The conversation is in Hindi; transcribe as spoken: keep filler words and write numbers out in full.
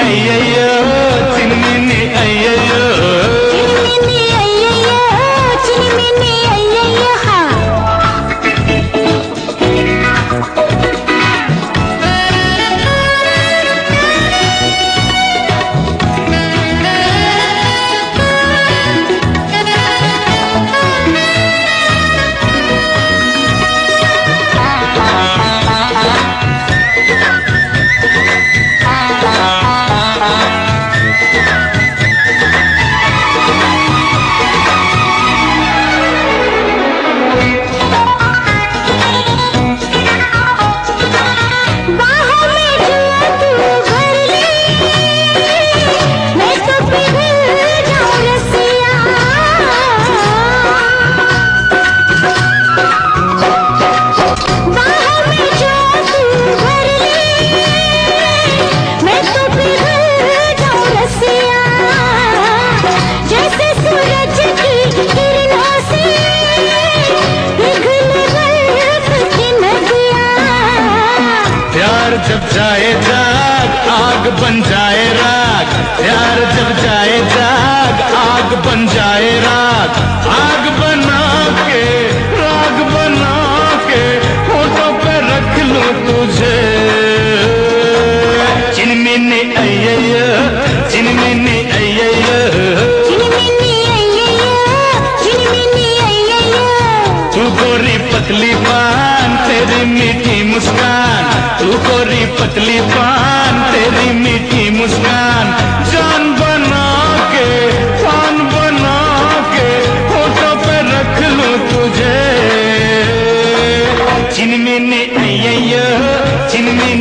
अय्ययो चिनमिनी अय्ययो चिनमिनी अय्ययो चिनमिनी अय्ययो हाँ जब जाए जाग आग बन जाए राग प्यार जब जाए जाग आग बन जाए राग आग बना के राग बना के होठों पे रख लूं तुझे चिनमिनी अय्ययो चिनमिनी अय्ययो चिनमिनी अय्ययो चिनमिनी अय्ययो तू गोरी पतली पान तेरी मीठी मुस्कान तू गोरी पतली पान तेरी मीठी मुस्कान जान बना के पान बना के होठों पे रख लूं तुझे चिनमिनी अय्ययो चिनमिनी